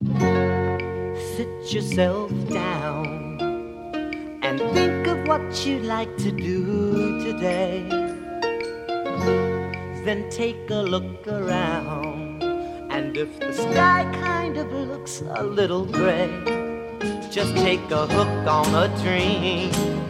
Sit yourself down and think of what you'd like to do today. Then take a look around, and if the sky kind of looks a little gray, just take a hook on a dream.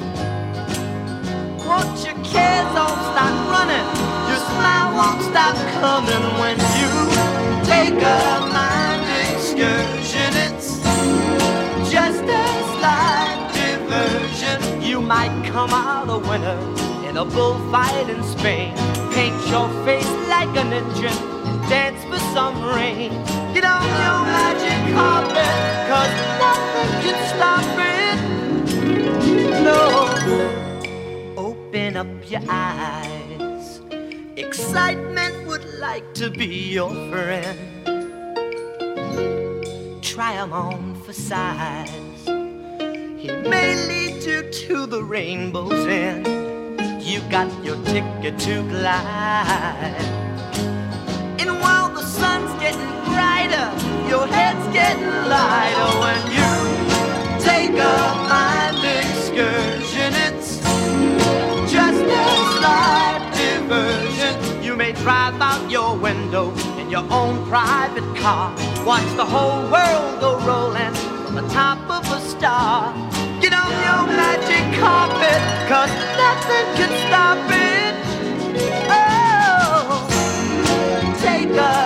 Won't your cares all start running, your smile won't stop coming when you take a mind excursion. It's just a slight diversion. You might come out a winner in a bullfight in Spain. Paint your face like a ninja and dance for some rain. Get on your magic carpet, 'cause nothing can stop it. No. Open up your eyes. Excitement would like to be your friend. Try 'em on for size. He may lead you to the rainbow's end. You got your ticket to glide. And while the sun's getting brighter, your head's getting lighter when you take a mind excursion. It's just a slight diversion. You may drive out your window in your own private car. Watch the whole world go rolling from the top of a star. Get on your magic carpet, 'cause nothing can stop it. Oh, take a